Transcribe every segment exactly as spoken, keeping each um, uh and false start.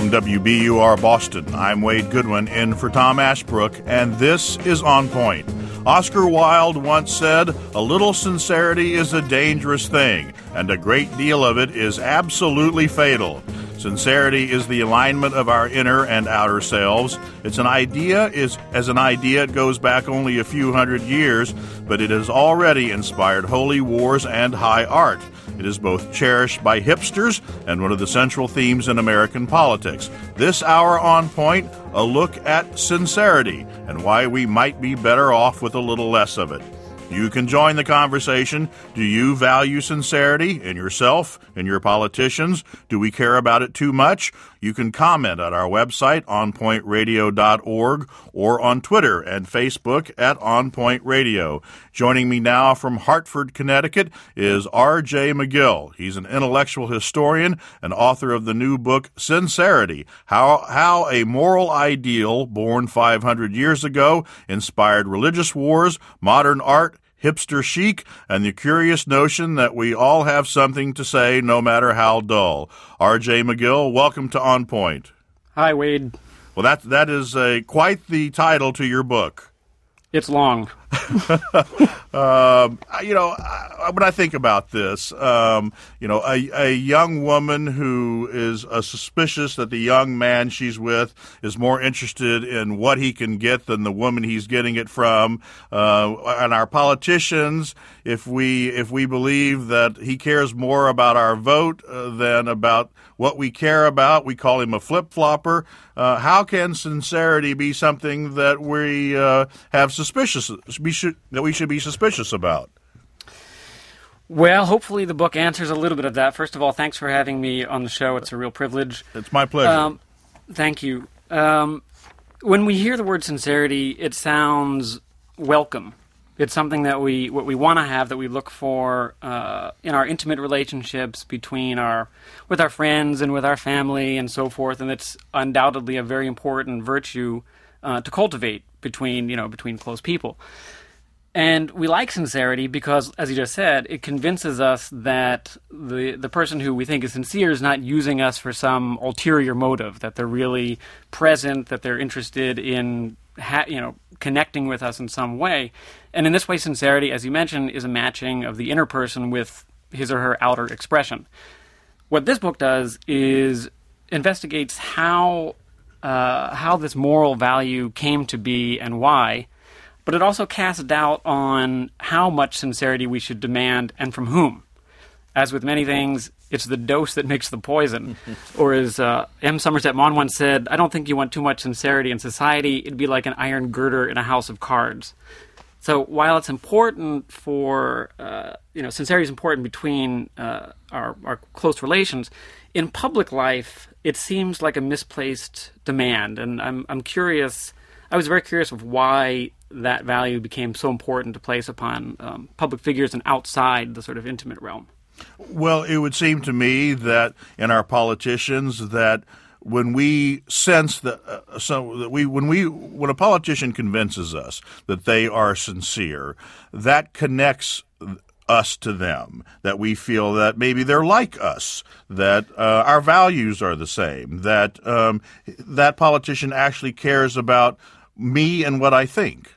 From W B U R Boston, I'm Wade Goodwin in for Tom Ashbrook, and this is On Point. Oscar Wilde once said, "A little sincerity is a dangerous thing, and a great deal of it is absolutely fatal." Sincerity is the alignment of our inner and outer selves. It's an idea, is as an idea it goes back only a few hundred years, but it has already inspired holy wars and high art. It is both cherished by hipsters and one of the central themes in American politics. This hour On Point, a look at sincerity and why we might be better off with a little less of it. You can join the conversation. Do you value sincerity in yourself, in your politicians? Do we care about it too much? You can comment at our website, on point radio dot org, or on Twitter and Facebook at On Point Radio. Joining me now from Hartford, Connecticut is R J McGill. He's an intellectual historian and author of the new book, Sincerity, How, How a Moral Ideal Born five hundred years ago inspired religious wars, modern art, hipster chic, and the curious notion that we all have something to say no matter how dull. R J McGill, welcome to On Point. Hi, Wade. Well, that that is a, quite the title to your book. It's long. um, you know, I, when I think about this, um, you know, a, a young woman who is uh, suspicious that the young man she's with is more interested in what he can get than the woman he's getting it from, uh, and our politicians, if we if we believe that he cares more about our vote uh, than about what we care about, we call him a flip-flopper. Uh, how can sincerity be something that we uh, have suspicious we should that we should be suspicious about? Well, hopefully the book answers a little bit of that. First of all, thanks for having me on the show. It's a real privilege. It's my pleasure. Um, thank you. Um, when we hear the word sincerity, it sounds welcome. It's something that we what we want to have, that we look for uh, in our intimate relationships between our with our friends and with our family and so forth. And it's undoubtedly a very important virtue uh, to cultivate between you know between close people. And we like sincerity because, as you just said, it convinces us that the the person who we think is sincere is not using us for some ulterior motive, that they're really present, that they're interested in ha- you know connecting with us in some way. And in this way, sincerity, as you mentioned, is a matching of the inner person with his or her outer expression. What this book does is investigates how uh, how this moral value came to be and why, but it also casts doubt on how much sincerity we should demand and from whom. As with many things, it's the dose that makes the poison. Or as uh, M. Somerset Maugham once said, I don't think you want too much sincerity in society. It'd be like an iron girder in a house of cards. So while it's important for, uh, you know, sincerity is important between uh, our, our close relations, in public life, it seems like a misplaced demand. And I'm I'm curious, I was very curious of why that value became so important to place upon um, public figures and outside the sort of intimate realm. Well, it would seem to me that in our politicians that when we sense that, uh, so that we when we when a politician convinces us that they are sincere, that connects us to them, that we feel that maybe they're like us, that uh, our values are the same, that um, that politician actually cares about me and what I think.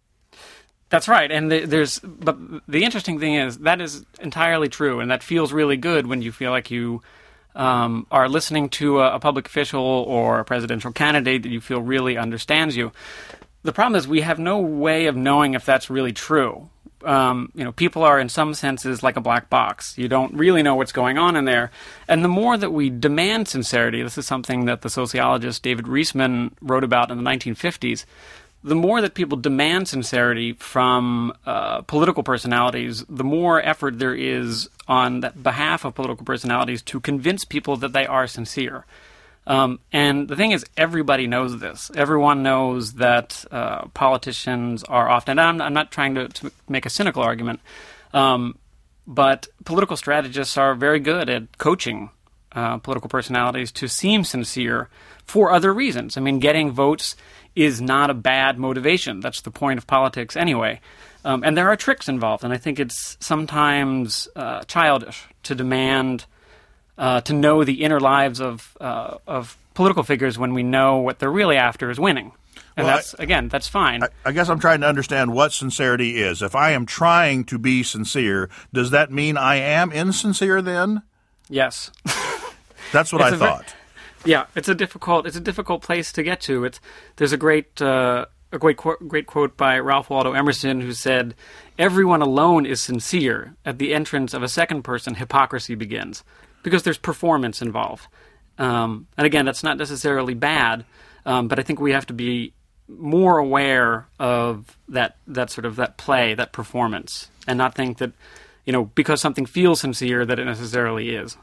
That's right, and the, there's. But the interesting thing is that is entirely true, and that feels really good when you feel like you um, are listening to a, a public official or a presidential candidate that you feel really understands you. The problem is we have no way of knowing if that's really true. Um, you know, people are in some senses like a black box. You don't really know what's going on in there. And the more that we demand sincerity, this is something that the sociologist David Reisman wrote about in the nineteen fifties, the more that people demand sincerity from uh, political personalities, the more effort there is on the behalf of political personalities to convince people that they are sincere. Um, and the thing is, everybody knows this. Everyone knows that uh, politicians are often, and I'm, I'm not trying to, to make a cynical argument, um, but political strategists are very good at coaching uh, political personalities to seem sincere for other reasons. I mean, getting votes is not a bad motivation. That's the point of politics anyway. Um, and there are tricks involved, and I think it's sometimes uh, childish to demand uh, to know the inner lives of uh, of political figures when we know what they're really after is winning. And well, that's, I, again, that's fine. I, I guess I'm trying to understand what sincerity is. If I am trying to be sincere, does that mean I am insincere then? Yes. That's what I thought. Very, yeah, it's a difficult it's a difficult place to get to. It's there's a great uh, a great qu- great quote by Ralph Waldo Emerson who said, "Everyone alone is sincere. At the entrance of a second person, hypocrisy begins," because there's performance involved. Um, and again, that's not necessarily bad, um, but I think we have to be more aware of that that sort of that play, that performance, and not think that, you know, because something feels sincere that it necessarily is.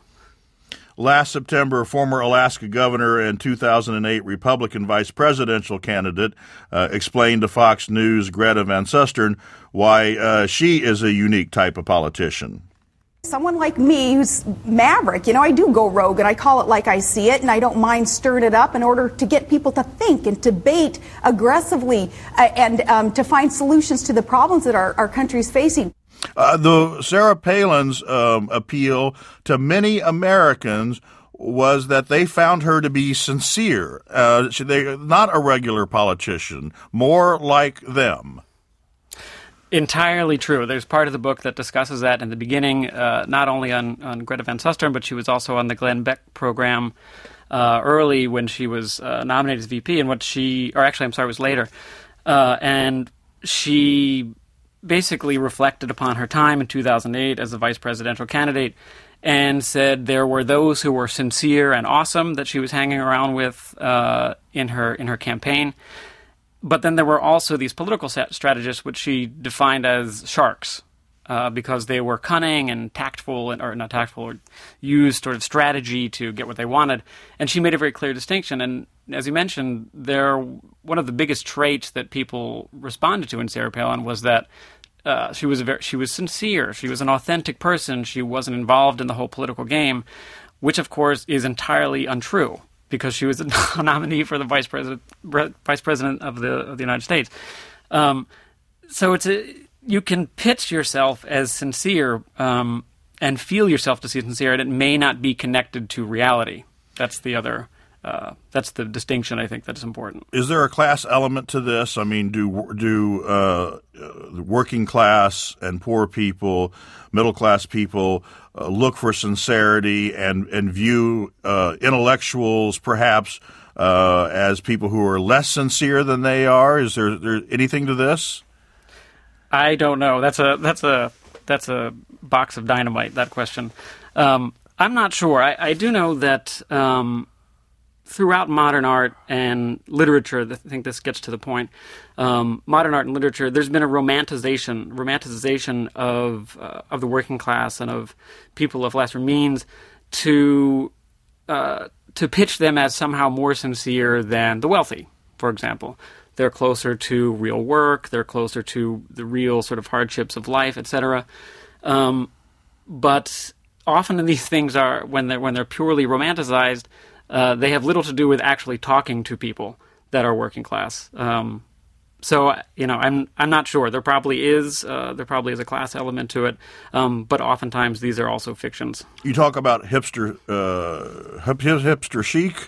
Last September, former Alaska governor and two thousand eight Republican vice presidential candidate uh, explained to Fox News' Greta Van Susteren why uh, she is a unique type of politician. Someone like me who's maverick, you know, I do go rogue and I call it like I see it, and I don't mind stirring it up in order to get people to think and debate aggressively uh, and um, to find solutions to the problems that our, our country is facing. Uh, the Sarah Palin's um, appeal to many Americans was that they found her to be sincere. Uh, she, they, not a regular politician, more like them. Entirely true. There's part of the book that discusses that in the beginning, uh, not only on, on Greta Van Susteren, but she was also on the Glenn Beck program uh, early when she was uh, nominated as V P, and what she, or actually, I'm sorry, it was later. Uh, and she basically reflected upon her time in two thousand eight as a vice presidential candidate and said there were those who were sincere and awesome that she was hanging around with uh, in her in her campaign. But then there were also these political strategists, which she defined as sharks, uh, because they were cunning and tactful, and, or not tactful, or used sort of strategy to get what they wanted. And she made a very clear distinction. And as you mentioned, there one of the biggest traits that people responded to in Sarah Palin was that uh, she was a very, she was sincere. She was an authentic person. She wasn't involved in the whole political game, which of course is entirely untrue, because she was a nominee for the vice president, vice president of the of the United States. Um, so it's a, you can pitch yourself as sincere um, and feel yourself to be sincere, and it may not be connected to reality. That's the other. Uh, that's the distinction I think that's important. Is there a class element to this? I mean, do do uh, working class and poor people, middle class people, uh, look for sincerity and and view uh, intellectuals perhaps uh, as people who are less sincere than they are? Is there, there anything to this? I don't know. That's a that's a that's a box of dynamite. That question. Um, I'm not sure. I, I do know that. Um, Throughout modern art and literature, I think this gets to the point, um, modern art and literature, there's been a romanticization romanticization of uh, of the working class and of people of lesser means to uh, to pitch them as somehow more sincere than the wealthy, for example. They're closer to real work, they're closer to the real sort of hardships of life, et cetera. Um, but often these things are, when they're, when they're purely romanticized, Uh, they have little to do with actually talking to people that are working class. Um, so, you know, I'm I'm not sure. There probably is uh, there probably is a class element to it, um, but oftentimes these are also fictions. You talk about hipster uh, hip, hipster chic,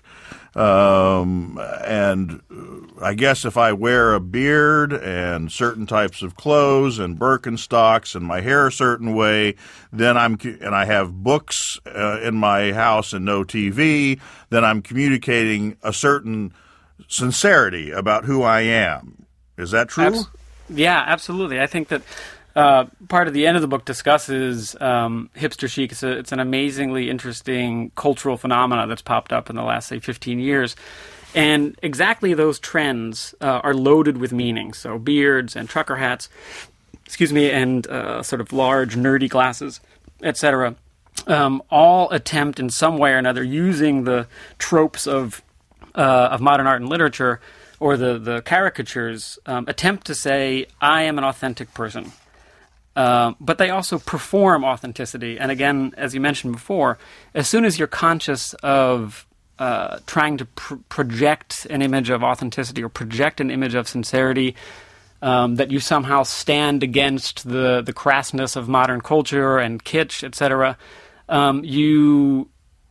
um, and I guess if I wear a beard and certain types of clothes and Birkenstocks and my hair a certain way, then I'm and I have books uh, in my house and no T V, then I'm communicating a certain sincerity about who I am. Is that true? Abs- yeah, absolutely. I think that uh, part of the end of the book discusses um, hipster chic. It's, a, it's an amazingly interesting cultural phenomena that's popped up in the last, say, fifteen years. And exactly those trends uh, are loaded with meaning. So beards and trucker hats, excuse me, and uh, sort of large, nerdy glasses, et cetera, um, all attempt in some way or another, using the tropes of uh, of modern art and literature, or the, the caricatures, um, attempt to say, I am an authentic person. Uh, but they also perform authenticity. And again, as you mentioned before, as soon as you're conscious of uh, trying to pr- project an image of authenticity or project an image of sincerity, um, that you somehow stand against the, the crassness of modern culture and kitsch, et cetera, um, you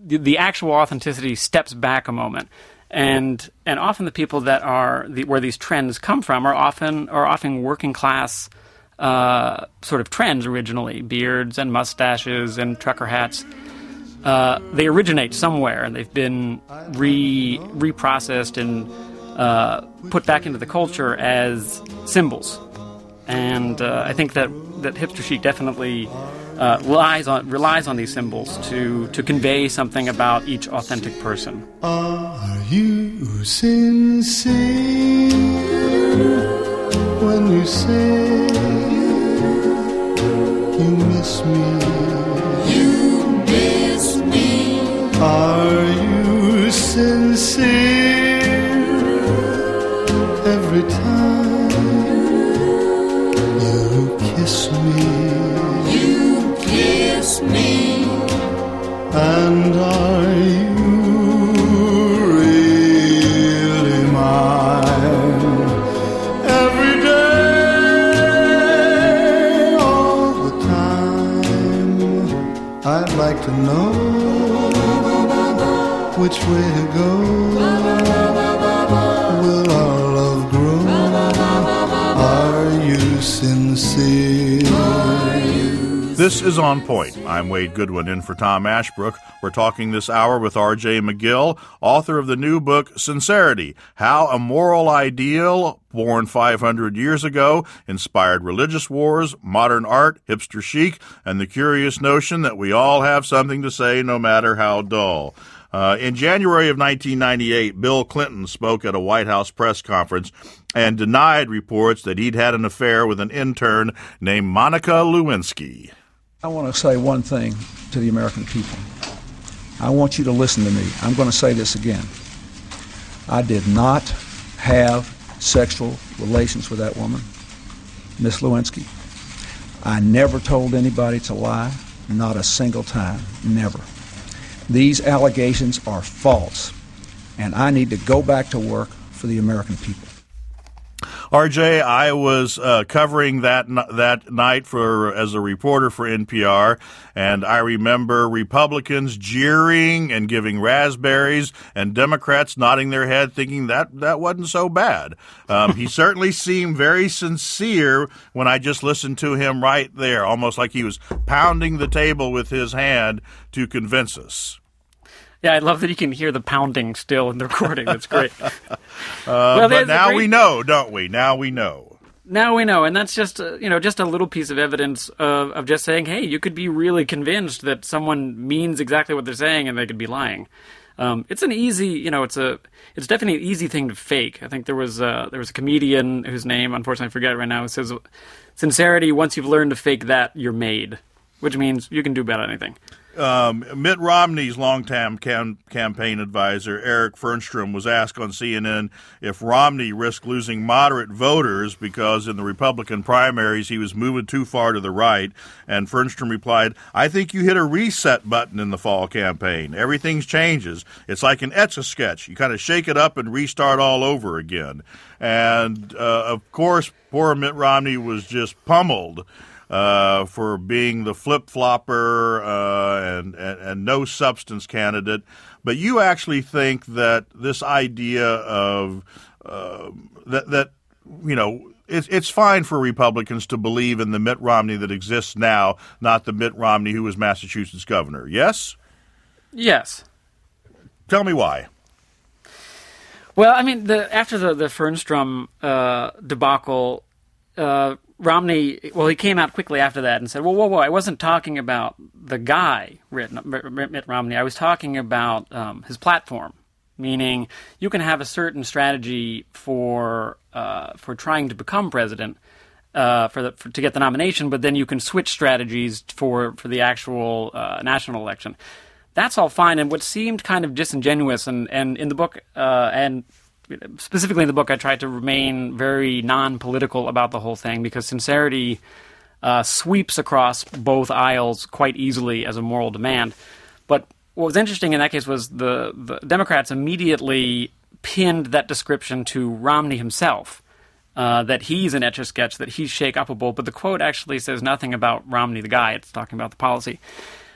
the, the actual authenticity steps back a moment. And and often the people that are the, where these trends come from are often are often working class uh, sort of trends originally, beards and mustaches and trucker hats. Uh, they originate somewhere, and they've been re reprocessed and uh, put back into the culture as symbols. And uh, I think that, that hipster chic definitely uh, relies on relies on these symbols to to convey something about each authentic person. Are you sincere when you say you miss me? You miss me. Are you sincere every time you kiss me? You kiss me. And are you really mine every day, all the time? I'd like to know which way to go. Will our love grow? Are you sincere? This is On Point. I'm Wade Goodwin in for Tom Ashbrook. We're talking this hour with R J McGill, author of the new book, Sincerity, How a Moral Ideal Born five hundred years ago inspired religious wars, modern art, hipster chic, and the curious notion that we all have something to say no matter how dull. Uh, in January of nineteen ninety-eight, Bill Clinton spoke at a White House press conference and denied reports that he'd had an affair with an intern named Monica Lewinsky. I want to say one thing to the American people. I want you to listen to me. I'm going to say this again. I did not have sexual relations with that woman, Miss Lewinsky. I never told anybody to lie, not a single time, never. These allegations are false, and I need to go back to work for the American people. R J, I was uh, covering that that night for as a reporter for N P R, and I remember Republicans jeering and giving raspberries, and Democrats nodding their head, thinking that that wasn't so bad. Um, he certainly seemed very sincere when I just listened to him right there, almost like he was pounding the table with his hand to convince us. Yeah, I love that you can hear the pounding still in the recording. That's great. uh, well, but now great... we know, don't we? Now we know. Now we know, and that's just uh, you know just a little piece of evidence of, of just saying, hey, you could be really convinced that someone means exactly what they're saying, and they could be lying. Um, it's an easy, you know, it's a it's definitely an easy thing to fake. I think there was uh, there was a comedian whose name, unfortunately, I forget right now. Who says, "Sincerity, once you've learned to fake that, you're made," which means you can do about anything. Um, Mitt Romney's longtime cam- campaign advisor, Eric Fernstrom, was asked on C N N if Romney risked losing moderate voters because in the Republican primaries he was moving too far to the right. And Fernstrom replied, "I think you hit a reset button in the fall campaign. Everything changes. It's like an Etch-a-Sketch. You kind of shake it up and restart all over again." And, uh, of course, poor Mitt Romney was just pummeled Uh, for being the flip-flopper uh, and, and, and no-substance candidate. But you actually think that this idea of uh, that, that, you know, it's, it's fine for Republicans to believe in the Mitt Romney that exists now, not the Mitt Romney who was Massachusetts governor, yes? Yes. Tell me why. Well, I mean, the, after the, the Fernstrom uh, debacle, uh, Romney, well, he came out quickly after that and said, whoa, whoa, whoa, I wasn't talking about the guy, Mitt Romney. I was talking about um, his platform, meaning you can have a certain strategy for uh, for trying to become president uh, for, the, for to get the nomination, but then you can switch strategies for, for the actual uh, national election. That's all fine, and what seemed kind of disingenuous, and, and in the book, uh, and specifically in the book, I tried to remain very non-political about the whole thing because sincerity uh, sweeps across both aisles quite easily as a moral demand. But what was interesting in that case was the, the Democrats immediately pinned that description to Romney himself, uh, that he's an Etch-a-Sketch, that he's shake-upable, but the quote actually says nothing about Romney the guy. It's talking about the policy.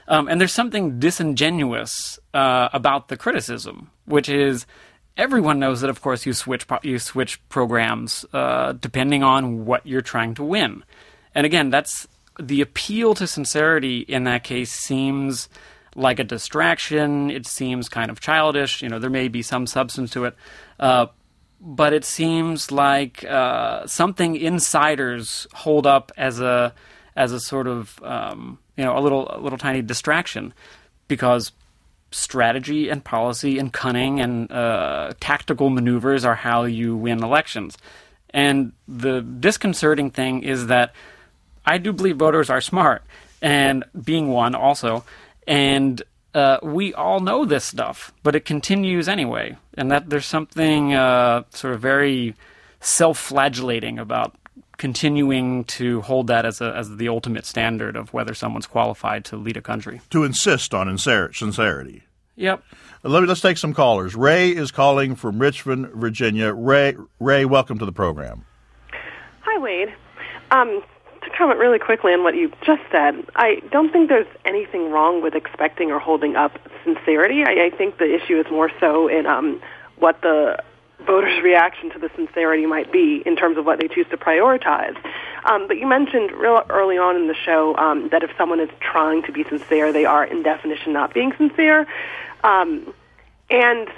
Um, and there's something disingenuous uh, about the criticism, which is everyone knows that, of course, you switch pro- you switch programs uh, depending on what you're trying to win. And again, that's the appeal to sincerity in that case seems like a distraction. It seems kind of childish. You know, there may be some substance to it. Uh, but it seems like uh, something insiders hold up as a as a sort of um, you know a little a little tiny distraction, because strategy and policy and cunning and uh, tactical maneuvers are how you win elections. And the disconcerting thing is that I do believe voters are smart, and being one also, and uh, we all know this stuff, but it continues anyway. And that there's something uh, sort of very self-flagellating about continuing to hold that as a, as the ultimate standard of whether someone's qualified to lead a country. To insist on inser- sincerity. Yep. Let me, let's take some callers. Ray is calling from Richmond, Virginia. Ray, Ray, welcome to the program. Hi, Wade. Um, to comment really quickly on what you just said, I don't think there's anything wrong with expecting or holding up sincerity. I, I think the issue is more so in um, what the voters' reaction to the sincerity might be in terms of what they choose to prioritize. Um, but you mentioned real early on in the show um, that if someone is trying to be sincere, they are, in definition, not being sincere. Um, and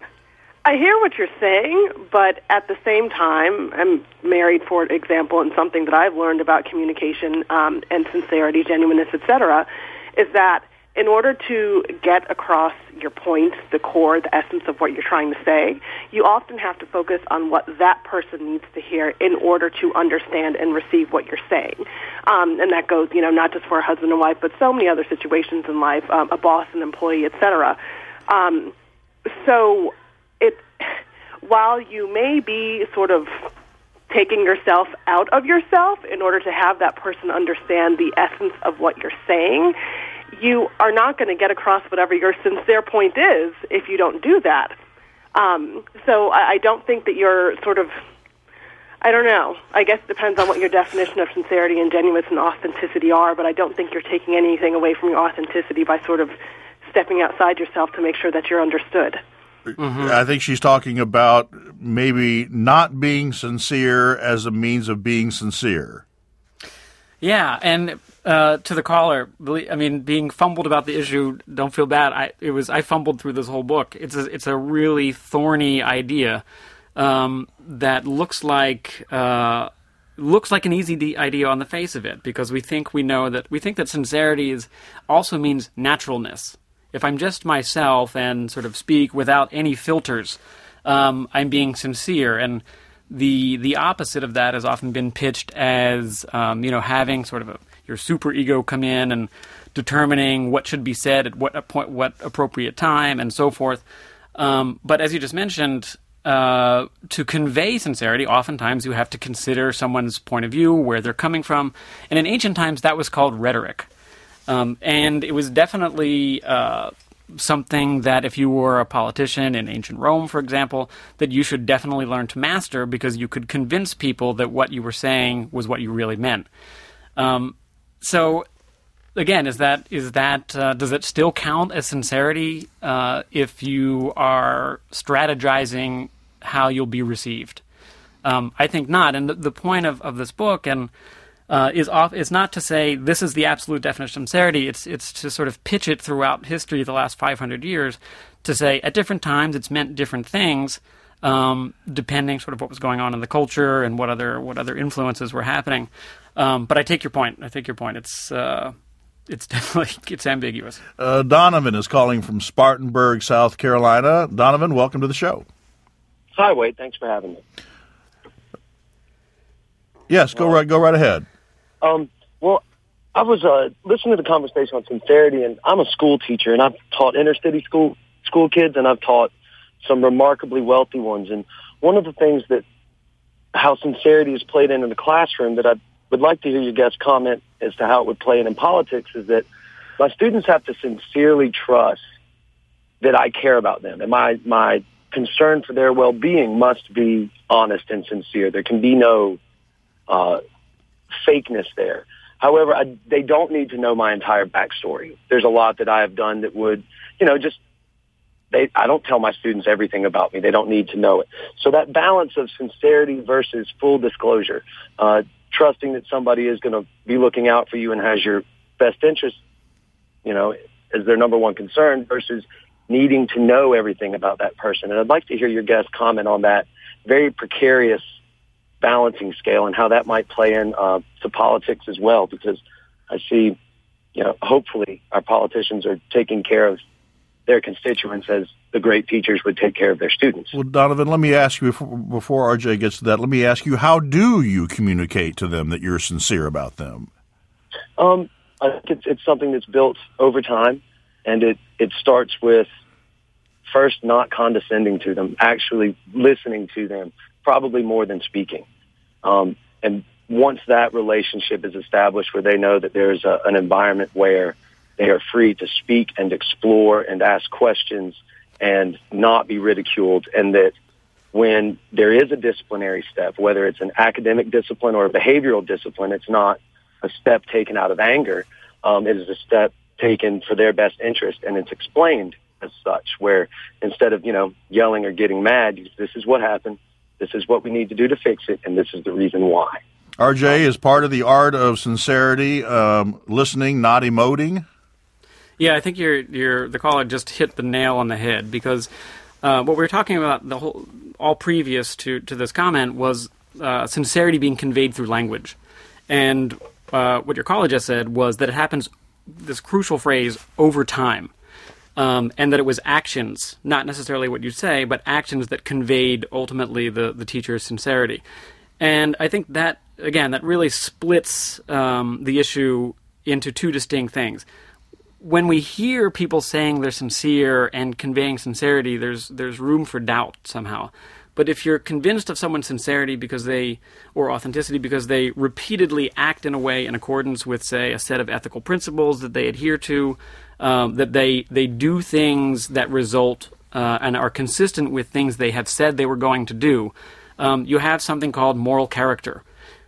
I hear what you're saying, but at the same time, I'm married, for example, and something that I've learned about communication um, and sincerity, genuineness, et cetera, is that in order to get across your point, the core, the essence of what you're trying to say, you often have to focus on what that person needs to hear in order to understand and receive what you're saying. Um, and that goes, you know, not just for a husband and wife, but so many other situations in life, um, a boss, an employee, et cetera. Um, so it, while you may be sort of taking yourself out of yourself in order to have that person understand the essence of what you're saying, you are not going to get across whatever your sincere point is if you don't do that. Um, so I, I don't think that you're sort of, I don't know, I guess it depends on what your definition of sincerity and genuineness and authenticity are, but I don't think you're taking anything away from your authenticity by sort of stepping outside yourself to make sure that you're understood. Mm-hmm. I think she's talking about maybe not being sincere as a means of being sincere. Yeah, and uh, to the caller, I mean, being fumbled about the issue, don't feel bad. I it was I fumbled through this whole book. It's a, it's a really thorny idea um, that looks like uh, looks like an easy de- idea on the face of it, because we think we know that we think that sincerity is also means naturalness. If I'm just myself and sort of speak without any filters, um, I'm being sincere. And the the opposite of that has often been pitched as, um, you know, having sort of a, your super ego come in and determining what should be said at what point, what appropriate time, and so forth. Um, but as you just mentioned, uh, to convey sincerity, oftentimes you have to consider someone's point of view, where they're coming from. And in ancient times, that was called rhetoric. Um, and it was definitely uh, something that if you were a politician in ancient Rome, for example, that you should definitely learn to master, because you could convince people that what you were saying was what you really meant. Um, so, again, is that is that uh, does it still count as sincerity uh, if you are strategizing how you'll be received? Um, I think not. And the, the point of, of this book and Uh, is off is not to say this is the absolute definition of sincerity. It's it's to sort of pitch it throughout history, the last five hundred years, to say at different times it's meant different things, um, depending sort of what was going on in the culture and what other what other influences were happening. Um, but I take your point. I take your point. It's uh, it's definitely it's ambiguous. Uh, Donovan is calling from Spartanburg, South Carolina. Donovan, welcome to the show. Hi, Wade. Thanks for having me. Yes, go well, right go right ahead. Um, well, I was uh, listening to the conversation on sincerity, and I'm a school teacher, and I've taught inner-city school school kids, and I've taught some remarkably wealthy ones. And one of the things that how sincerity is played in in the classroom that I would like to hear you guys comment as to how it would play in in politics is that my students have to sincerely trust that I care about them, and my my concern for their well-being must be honest and sincere. There can be no uh, fakeness there. However, I, they don't need to know my entire backstory. There's a lot that I have done that would, you know, just, they, I don't tell my students everything about me. They don't need to know it. So that balance of sincerity versus full disclosure, uh, trusting that somebody is going to be looking out for you and has your best interest, you know, as their number one concern versus needing to know everything about that person. And I'd like to hear your guest comment on that very precarious balancing scale and how that might play in uh, to politics as well, because I see, you know, hopefully our politicians are taking care of their constituents as the great teachers would take care of their students. Well, Donovan, let me ask you, before, before R J gets to that, let me ask you, how do you communicate to them that you're sincere about them? Um, I think it's, it's something that's built over time, and it, it starts with first not condescending to them, actually listening to them, probably more than speaking. Um, and once that relationship is established where they know that there's a, an environment where they are free to speak and explore and ask questions and not be ridiculed, and that when there is a disciplinary step, whether it's an academic discipline or a behavioral discipline, it's not a step taken out of anger. Um, it is a step taken for their best interest, and it's explained as such, where instead of, you know, yelling or getting mad, this is what happened, this is what we need to do to fix it, and this is the reason why. R J, is part of the art of sincerity um, listening, not emoting? Yeah, I think you're, you're, the caller just hit the nail on the head, because uh, what we were talking about the whole, all previous to, to this comment was uh, sincerity being conveyed through language. And uh, what your caller just said was that it happens, this crucial phrase, over time. Um, and that it was actions, not necessarily what you say, but actions that conveyed ultimately the, the teacher's sincerity. And I think that, again, that really splits um, the issue into two distinct things. When we hear people saying they're sincere and conveying sincerity, there's there's room for doubt somehow. But if you're convinced of someone's sincerity because they, or authenticity because they repeatedly act in a way in accordance with, say, a set of ethical principles that they adhere to, um, that they they do things that result uh, and are consistent with things they have said they were going to do, um, you have something called moral character.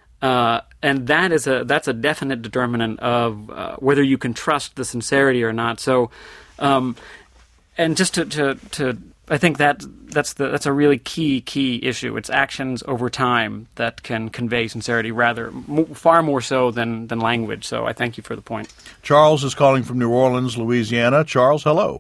Uh, and that is a that's a definite determinant of uh, whether you can trust the sincerity or not. So, um, and just to, to, to I think that that's the that's a really key key issue. It's actions over time that can convey sincerity, rather m- far more so than than language. So I thank you for the point. Charles is calling from New Orleans, Louisiana. Charles, hello.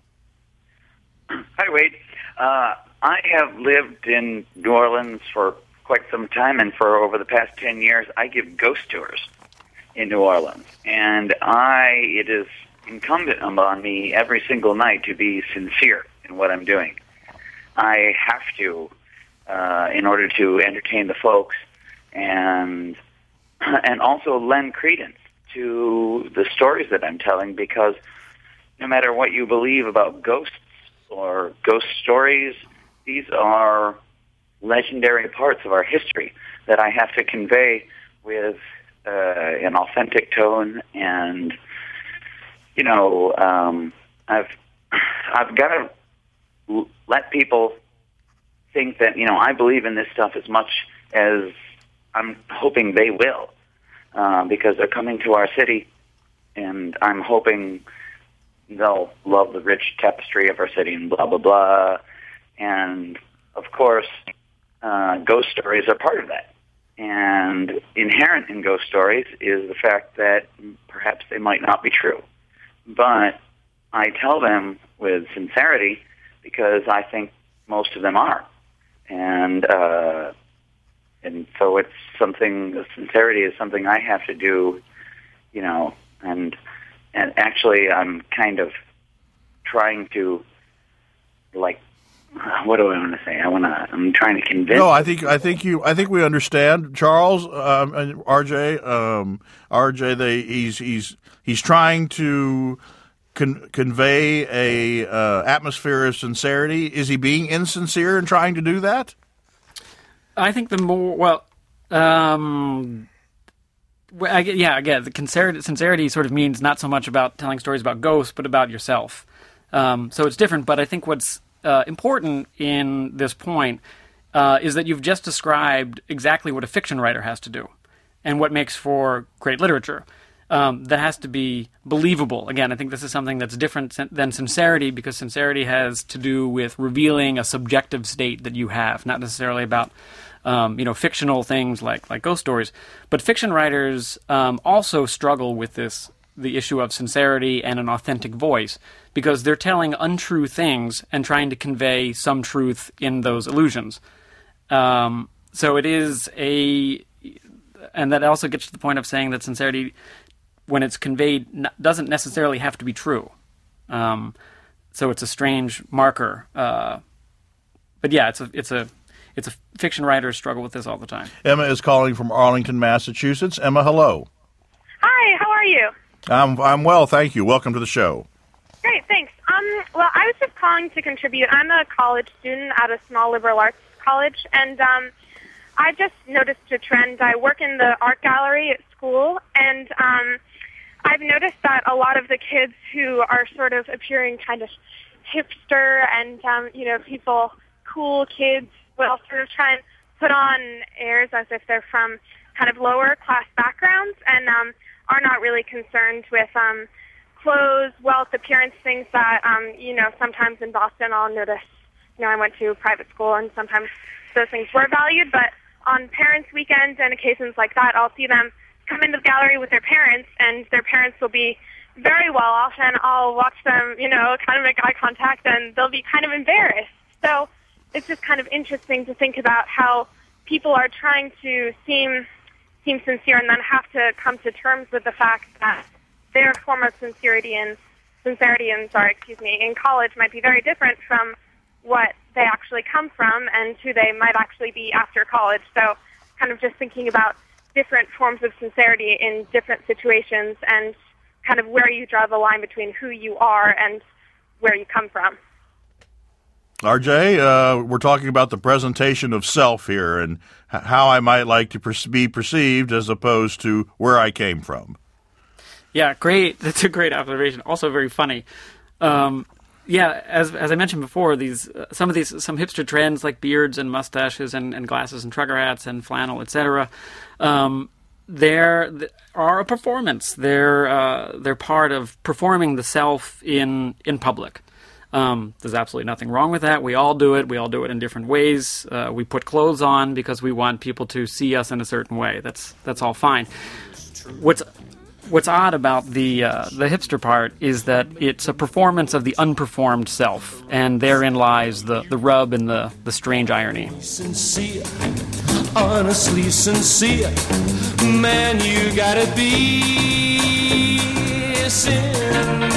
Hi, Wade. Uh, I have lived in New Orleans for quite some time, and for over the past ten years, I give ghost tours in New Orleans. And I, it is incumbent on me every single night to be sincere in what I'm doing. I have to, uh, in order to entertain the folks and and also lend credence to the stories that I'm telling, because no matter what you believe about ghosts or ghost stories, these are legendary parts of our history that I have to convey with uh, an authentic tone. And, you know, um, I've I've got to l- let people think that, you know, I believe in this stuff as much as I'm hoping they will, uh, because they're coming to our city, and I'm hoping they'll love the rich tapestry of our city and blah, blah, blah. And, of course, Uh, ghost stories are part of that. And inherent in ghost stories is the fact that perhaps they might not be true. But I tell them with sincerity because I think most of them are. And uh, and so it's something, sincerity is something I have to do, you know, and and actually I'm kind of trying to, like, what do I want to say? I want to. I'm trying to convince. No, I think I think you. I think we understand, Charles um, and R J. Um, R J, they, he's he's he's trying to con- convey a uh, atmosphere of sincerity. Is he being insincere in trying to do that? I think the more well, um, well I get, yeah, again, the sincerity, sincerity sort of means not so much about telling stories about ghosts, but about yourself. Um, so it's different. But I think what's Uh, important in this point uh, is that you've just described exactly what a fiction writer has to do. and what makes for great literature. Um, that has to be believable. Again, I think this is something that's different than sincerity, because sincerity has to do with revealing a subjective state that you have, not necessarily about um, you know fictional things like like ghost stories. But fiction writers um, also struggle with this, the issue of sincerity and an authentic voice, because they're telling untrue things and trying to convey some truth in those illusions. Um, so it is a, and that also gets to the point of saying that sincerity, when it's conveyed, n- doesn't necessarily have to be true. Um, so it's a strange marker. Uh, but yeah, it's a it's a it's a fiction writers struggle with this all the time. Emma is calling from Arlington, Massachusetts. Emma, hello. Hi, how are you? I'm I'm well, thank you. Welcome to the show. Great, thanks. Um, well, I was just calling to contribute. I'm a college student at a small liberal arts college, and um, I just noticed a trend. I work in the art gallery at school, and um, I've noticed that a lot of the kids who are sort of appearing kind of hipster and, um, you know, people, cool kids, will sort of try and put on airs as if they're from kind of lower class backgrounds and um, are not really concerned with um, clothes, wealth, appearance, things that, um, you know, sometimes in Boston I'll notice, you know, I went to private school and sometimes those things were valued, but on parents' weekends and occasions like that, I'll see them come into the gallery with their parents, and their parents will be very well off, and I'll watch them, you know, kind of make eye contact, and they'll be kind of embarrassed. So it's just kind of interesting to think about how people are trying to seem seem sincere and then have to come to terms with the fact that their form of sincerity and sincerity and sorry, excuse me, in college might be very different from what they actually come from and who they might actually be after college. So kind of just thinking about different forms of sincerity in different situations and kind of where you draw the line between who you are and where you come from. R J, uh, we're talking about the presentation of self here and h- how I might like to per- be perceived as opposed to where I came from. Yeah, great. That's a great observation. Also very funny. Um, yeah, as as I mentioned before, these uh, some of these some hipster trends like beards and mustaches and, and glasses and trucker hats and flannel, et cetera. Um, they're they are a performance. They're uh, they're part of performing the self in in public. Um, there's absolutely nothing wrong with that. We all do it. We all do it in different ways. Uh, we put clothes on because we want people to see us in a certain way. That's that's all fine. What's What's odd about the uh, the hipster part is that it's a performance of the unperformed self, and therein lies the, the rub and the, the strange irony. Sincere, honestly sincere, man, you gotta be sincere.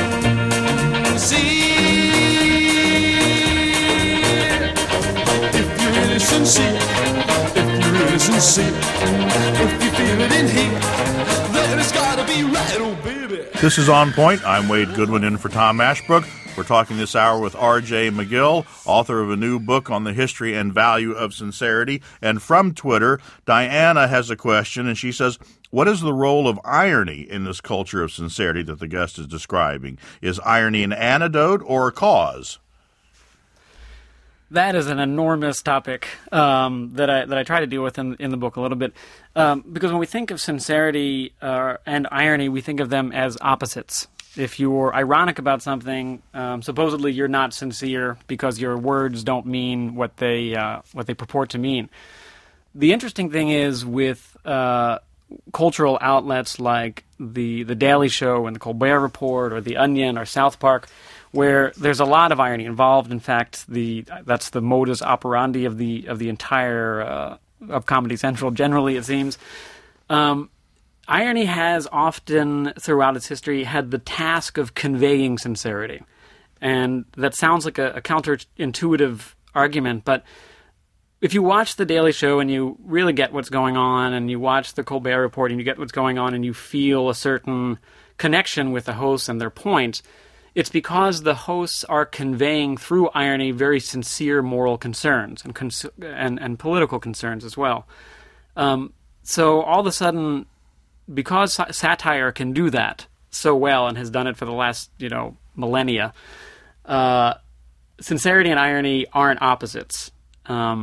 If you're really sincere, if you're really sincere, if you feel it in here, then it's gotta be right, oh baby. This is On Point. I'm Wade Goodwin in for Tom Ashbrook. We're talking this hour with R J McGill, author of a new book on the history and value of sincerity. And from Twitter, Diana has a question, and she says, what is the role of irony in this culture of sincerity that the guest is describing? Is irony an antidote or a cause? That is an enormous topic um, that I that I try to deal with in in the book a little bit, um, because when we think of sincerity uh, and irony, we think of them as opposites. If you're ironic about something, um, supposedly you're not sincere because your words don't mean what they uh, what they purport to mean. The interesting thing is with uh, cultural outlets like the the Daily Show and the Colbert Report or the Onion or South Park, where there's a lot of irony involved. In fact, the that's the modus operandi of the of the entire uh, of Comedy Central. Generally, it seems, um, irony has often, throughout its history, had the task of conveying sincerity, and that sounds like a, a counterintuitive argument, but if you watch The Daily Show and you really get what's going on, and you watch the Colbert Report and you get what's going on, and you feel a certain connection with the hosts and their points, it's because the hosts are conveying through irony very sincere moral concerns and cons- and, and political concerns as well. Um, so all of a sudden, because sa- satire can do that so well and has done it for the last, you know, millennia, uh, sincerity and irony aren't opposites. Um,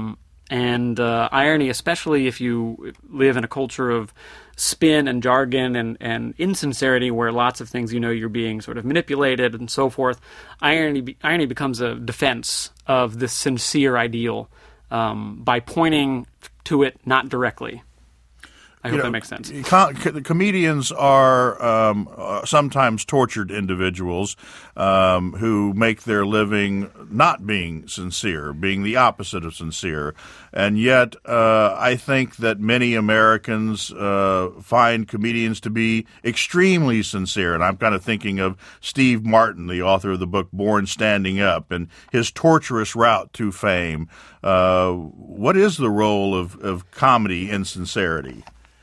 And uh, irony, especially if you live in a culture of spin and jargon and, and insincerity where lots of things you know you're being sort of manipulated and so forth, irony irony becomes a defense of this sincere ideal um, by pointing to it not directly. I hope You know, that makes sense. Com- co- comedians are um, uh, sometimes tortured individuals um, who make their living not being sincere, being the opposite of sincere. And yet, uh, I think that many Americans uh, find comedians to be extremely sincere. And I'm kind of thinking of Steve Martin, the author of the book Born Standing Up, and his torturous route to fame. Uh, what is the role of, of comedy in sincerity?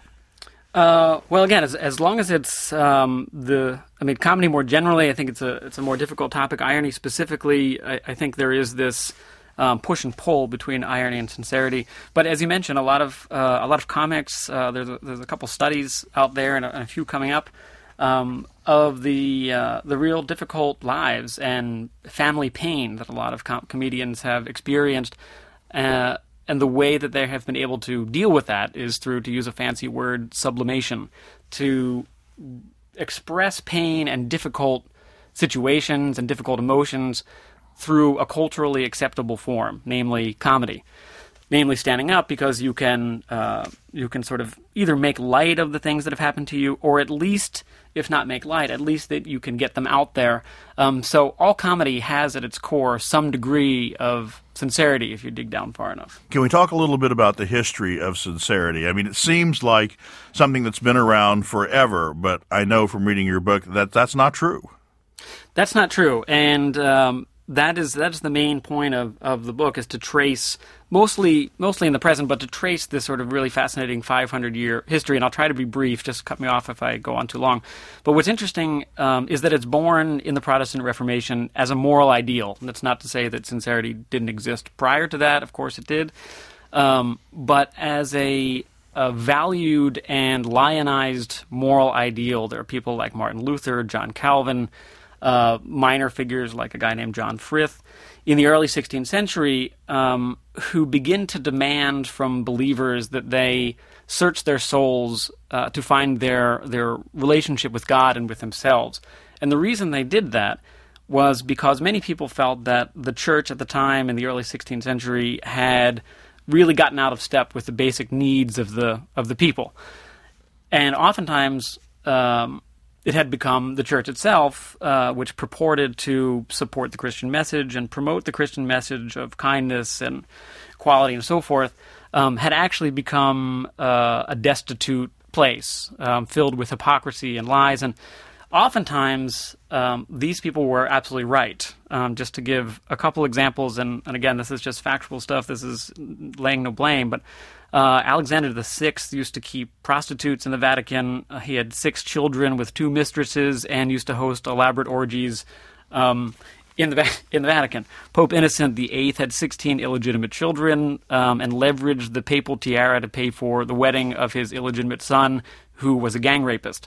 Uh, well, again, as as long as it's um, the, I mean, comedy more generally, I think it's a it's a more difficult topic. Irony specifically, I, I think there is this um, push and pull between irony and sincerity. But as you mentioned, a lot of uh, a lot of comics. Uh, there's a, there's a couple studies out there and a, and a few coming up um, of the uh, the real difficult lives and family pain that a lot of com- comedians have experienced. Uh, And the way that they have been able to deal with that is through, to use a fancy word, sublimation, to express pain and difficult situations and difficult emotions through a culturally acceptable form, namely comedy. Namely standing up, because you can uh, you can sort of either make light of the things that have happened to you, or at least, if not make light, at least that you can get them out there. Um, so all comedy has at its core some degree of sincerity if you dig down far enough. Can we talk a little bit about the history of sincerity? I mean, it seems like something that's been around forever, but I know from reading your book that that's not true. That's not true, and um, that is that is the main point of, of the book, is to trace, mostly mostly in the present, but to trace this sort of really fascinating five hundred year history. And I'll try to be brief, just cut me off if I go on too long. But what's interesting um, is that it's born in the Protestant Reformation as a moral ideal. And that's not to say that sincerity didn't exist prior to that. Of course it did. Um, but as a, a valued and lionized moral ideal, there are people like Martin Luther, John Calvin, uh, minor figures like a guy named John Frith in the early sixteenth century, um, who begin to demand from believers that they search their souls uh, to find their their relationship with God and with themselves. And the reason they did that was because many people felt that the church at the time in the early sixteenth century had really gotten out of step with the basic needs of the of the people. And oftentimes um, it had become the church itself, uh, which purported to support the Christian message and promote the Christian message of kindness and equality and so forth, um, had actually become uh, a destitute place, um, filled with hypocrisy and lies. And oftentimes, um, these people were absolutely right. Um, just to give a couple examples, and, and again, this is just factual stuff, this is laying no blame, but uh, Alexander the Sixth used to keep prostitutes in the Vatican. Uh, he had six children with two mistresses and used to host elaborate orgies um, in the in the Vatican. Pope Innocent the Eighth had sixteen illegitimate children um, and leveraged the papal tiara to pay for the wedding of his illegitimate son, who was a gang rapist.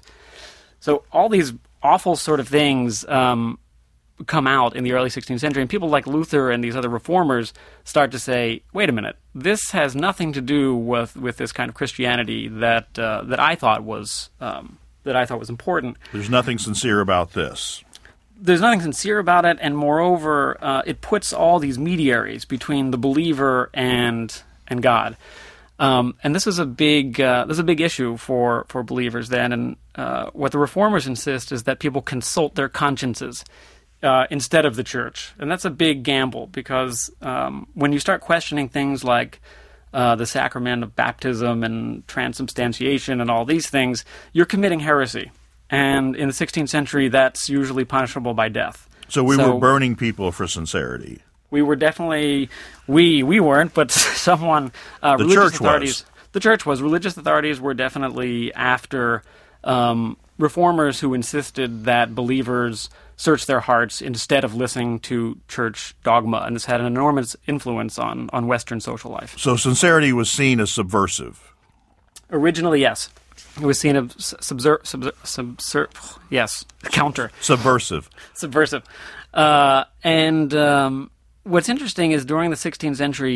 So all these awful sort of things um, come out in the early sixteenth century, and people like Luther and these other reformers start to say, wait a minute, this has nothing to do with, with this kind of Christianity that uh, that I thought was um, that I thought was important. There's nothing sincere about this. There's nothing sincere about it, and moreover, uh, it puts all these mediaries between the believer and and God. Um, and this is a big uh, this is a big issue for, for believers then. And uh, what the reformers insist is that people consult their consciences uh, instead of the church. And that's a big gamble, because um, when you start questioning things like uh, the sacrament of baptism and transubstantiation and all these things, you're committing heresy. And in the sixteenth century, that's usually punishable by death. So we so, were burning people for sincerity. We were definitely, we we weren't, but someone, uh, the religious church authorities, was. the church was, religious authorities were definitely after um, reformers who insisted that believers search their hearts instead of listening to church dogma, and this had an enormous influence on, on Western social life. So sincerity was seen as subversive. Originally, yes. It was seen as subser- subser- subser- yes, counter. Subversive. Subversive. Uh, and um, what's interesting is during the sixteenth century,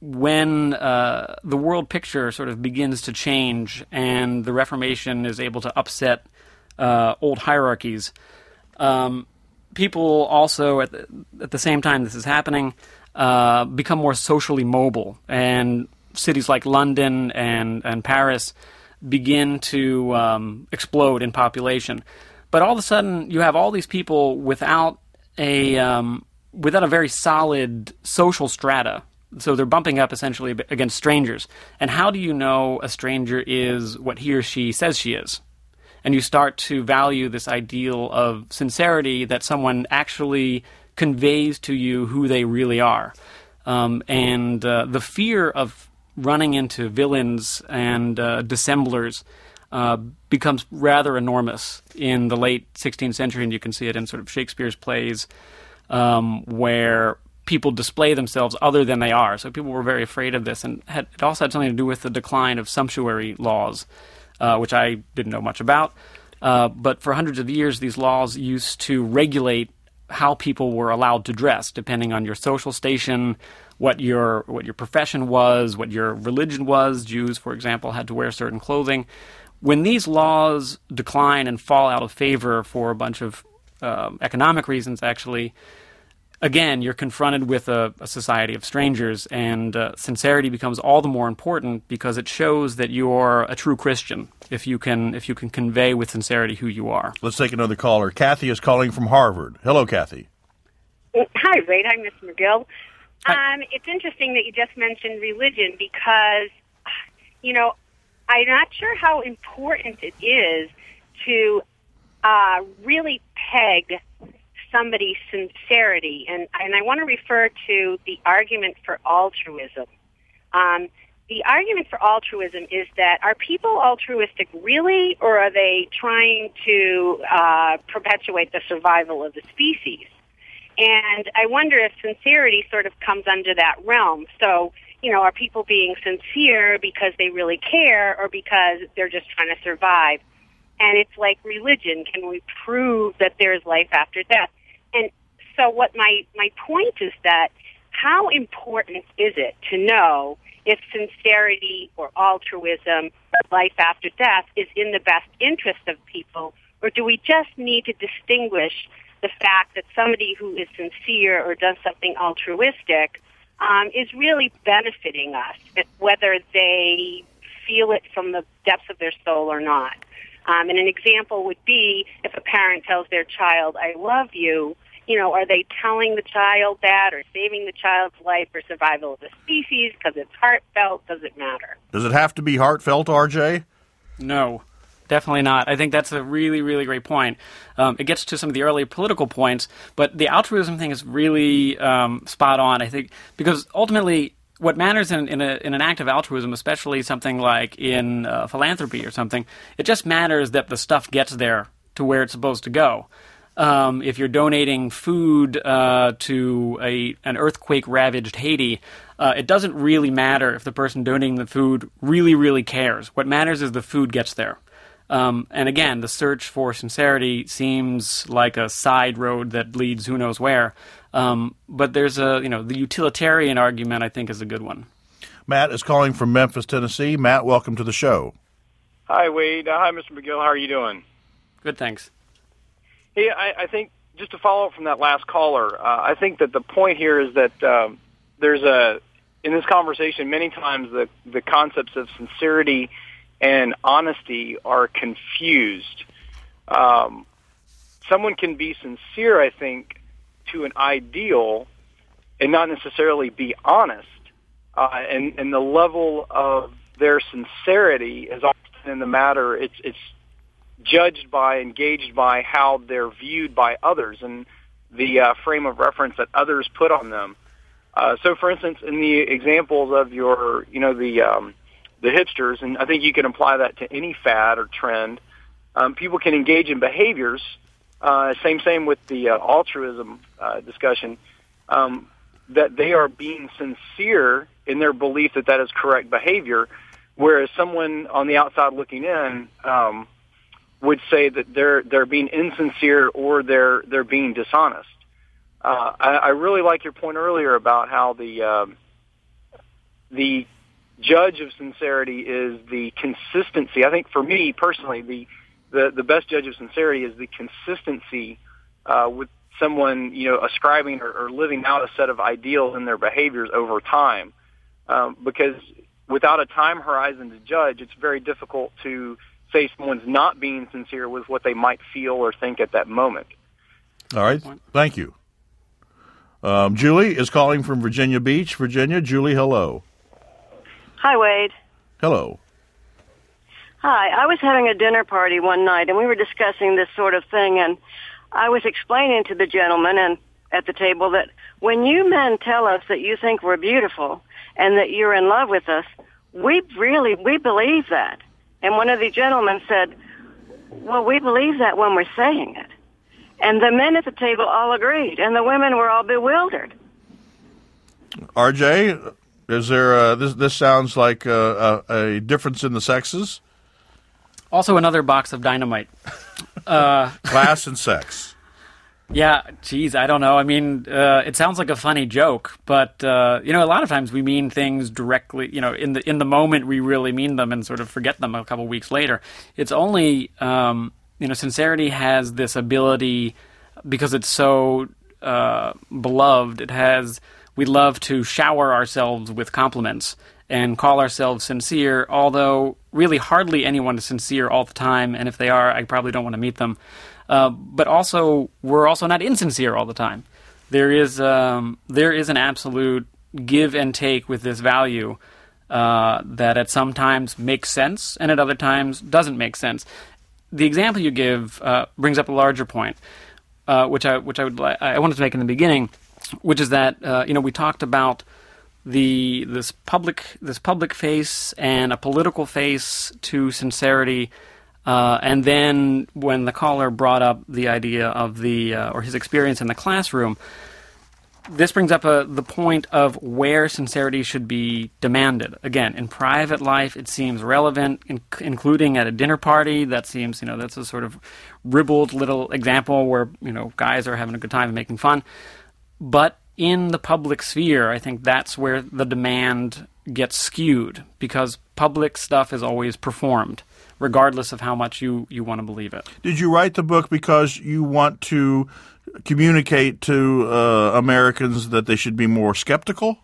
when uh, the world picture sort of begins to change and the Reformation is able to upset uh, old hierarchies, um, people also, at the, at the same time this is happening, uh, become more socially mobile. And cities like London and, and Paris begin to um, explode in population. But all of a sudden, you have all these people without a um, without a very solid social strata. So they're bumping up essentially against strangers. And how do you know a stranger is what he or she says she is? And you start to value this ideal of sincerity, that someone actually conveys to you who they really are. Um, and uh, the fear of running into villains and uh, dissemblers uh, becomes rather enormous in the late sixteenth century, and you can see it in sort of Shakespeare's plays, um, where people display themselves other than they are. So people were very afraid of this, and had, it also had something to do with the decline of sumptuary laws, uh, which I didn't know much about. Uh, but for hundreds of years, these laws used to regulate how people were allowed to dress, depending on your social station, what your what your profession was, what your religion was. Jews, for example, had to wear certain clothing. When these laws decline and fall out of favor for a bunch of um, economic reasons, actually, again, you're confronted with a, a society of strangers, and uh, sincerity becomes all the more important because it shows that you're a true Christian if you can if you can convey with sincerity who you are. Let's take another caller. Kathy is calling from Harvard. Hello, Kathy. Hi, Wade. Hi, Mister McGill. Um, it's interesting that you just mentioned religion because, you know, I'm not sure how important it is to uh, really peg somebody's sincerity, and and I want to refer to the argument for altruism. Um, the argument for altruism is that are people altruistic really, or are they trying to uh, perpetuate the survival of the species? And I wonder if sincerity sort of comes under that realm. So, you know, are people being sincere because they really care, or because they're just trying to survive? And it's like religion. Can we prove that there's life after death? And so what my, my point is that how important is it to know if sincerity or altruism or life after death is in the best interest of people, or do we just need to distinguish the fact that somebody who is sincere or does something altruistic um, is really benefiting us, whether they feel it from the depths of their soul or not? Um, and an example would be if a parent tells their child, I love you, you know, are they telling the child that or saving the child's life or survival of the species because it's heartfelt? Does it matter? Does it have to be heartfelt, R J? No, definitely not. I think that's a really, really great point. Um, it gets to some of the early political points, but the altruism thing is really um, spot on, I think, because ultimately what matters in, in, a, in an act of altruism, especially something like in uh, philanthropy or something, it just matters that the stuff gets there to where it's supposed to go. Um, if you're donating food uh, to a an earthquake-ravaged Haiti, uh, it doesn't really matter if the person donating the food really, really cares. What matters is the food gets there. Um, and again, the search for sincerity seems like a side road that leads who knows where. Um, but there's a, you know, the utilitarian argument, I think, is a good one. Matt is calling from Memphis, Tennessee. Matt, welcome to the show. Hi, Wade. Uh, hi, Mister McGill. How are you doing? Good, thanks. Hey, I, I think just to follow up from that last caller, uh, I think that the point here is that um, there's a, in this conversation, many times the, the concepts of sincerity and honesty are confused. Um, someone can be sincere, I think, to an ideal and not necessarily be honest. Uh, and, and the level of their sincerity is often in the matter, it's, it's judged by, engaged by how they're viewed by others and the uh, frame of reference that others put on them. Uh, so, for instance, in the examples of your, you know, the um, the hipsters, and I think you can apply that to any fad or trend, um, people can engage in behaviors, uh, same, same with the uh, altruism uh, discussion, um, that they are being sincere in their belief that that is correct behavior, whereas someone on the outside looking in um, would say that they're they're being insincere or they're they're being dishonest. Uh, I, I really like your point earlier about how the um, the judge of sincerity is the consistency. I think for me personally, the the, the best judge of sincerity is the consistency uh, with someone, you know, ascribing or, or living out a set of ideals in their behaviors over time. Um, because without a time horizon to judge, it's very difficult to say someone's not being sincere with what they might feel or think at that moment. All right. Thank you. Um, Julie is calling from Virginia Beach, Virginia. Julie, hello. Hi, Wade. Hello. Hi. I was having a dinner party one night, and we were discussing this sort of thing, and I was explaining to the gentleman and at the table that when you men tell us that you think we're beautiful and that you're in love with us, we really, we believe that. And one of the gentlemen said, well, we believe that when we're saying it. And the men at the table all agreed, and the women were all bewildered. R J, is there a, this? This sounds like a, a, a difference in the sexes. Also, another box of dynamite. Uh, Class and sex. Yeah, geez, I don't know. I mean, uh, it sounds like a funny joke, but uh, you know, a lot of times we mean things directly. You know, in the in the moment we really mean them and sort of forget them a couple weeks later. It's only um, you know, sincerity has this ability because it's so uh, beloved. It has we love to shower ourselves with compliments and call ourselves sincere, although really hardly anyone is sincere all the time, and if they are, I probably don't want to meet them. Uh, but also, we're also not insincere all the time. There is um, there is an absolute give and take with this value uh, that at some times makes sense and at other times doesn't make sense. The example you give uh, brings up a larger point, uh, which I which I would li- I wanted to make in the beginning, which is that uh, you know we talked about the this public this public face and a political face to sincerity. Uh, and then when the caller brought up the idea of the uh, or his experience in the classroom, this brings up a, the point of where sincerity should be demanded. Again, in private life, it seems relevant, in, including at a dinner party. That seems, you know, that's a sort of ribald little example where, you know, guys are having a good time and making fun. But in the public sphere, I think that's where the demand gets skewed because public stuff is always performed, regardless of how much you, you want to believe it. Did you write the book because you want to communicate to uh, Americans that they should be more skeptical?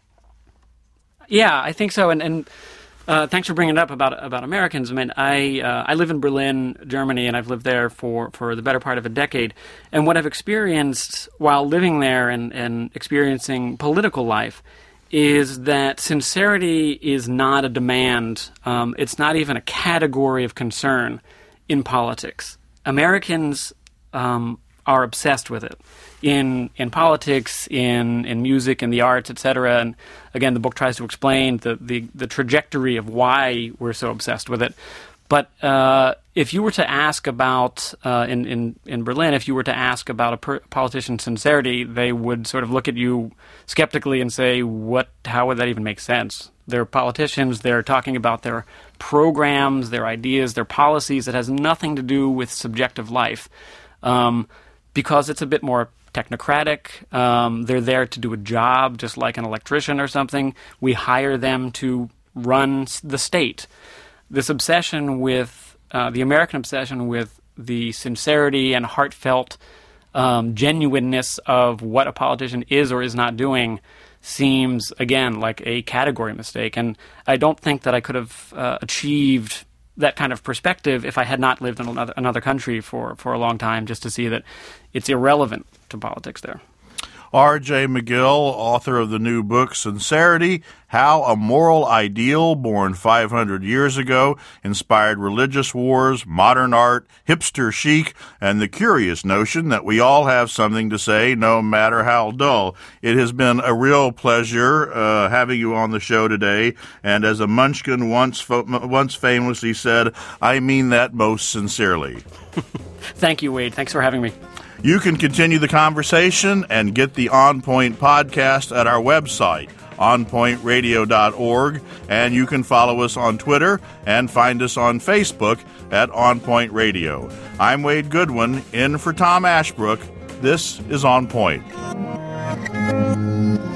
Yeah, I think so. And, and uh, thanks for bringing it up about about Americans. I mean, I uh, I live in Berlin, Germany, and I've lived there for, for the better part of a decade. And what I've experienced while living there and, and experiencing political life is that sincerity is not a demand. Um, it's not even a category of concern in politics. Americans um, are obsessed with it in in politics, in in music, in the arts, et cetera. And again, the book tries to explain the, the, the trajectory of why we're so obsessed with it. But uh, if you were to ask about, uh, in, in, in Berlin, if you were to ask about a per- politician's sincerity, they would sort of look at you skeptically and say, "What? How would that even make sense?" They're politicians. They're talking about their programs, their ideas, their policies that has nothing to do with subjective life um, because it's a bit more technocratic. Um, they're there to do a job, just like an electrician or something. We hire them to run the state. This obsession with, uh, the American obsession with the sincerity and heartfelt um, genuineness of what a politician is or is not doing seems, again, like a category mistake. And I don't think that I could have uh, achieved that kind of perspective if I had not lived in another, another country for, for a long time, just to see that it's irrelevant to politics there. R J McGill, author of the new book, Sincerity, How a Moral Ideal Born five hundred years ago inspired religious wars, modern art, hipster chic, and the curious notion that we all have something to say, no matter how dull. It has been a real pleasure uh, having you on the show today, and as a Munchkin once, fo- once famously said, I mean that most sincerely. Thank you, Wade. Thanks for having me. You can continue the conversation and get the On Point podcast at our website, on point radio dot org, and you can follow us on Twitter and find us on Facebook at On Point Radio. I'm Wade Goodwin, in for Tom Ashbrook. This is On Point.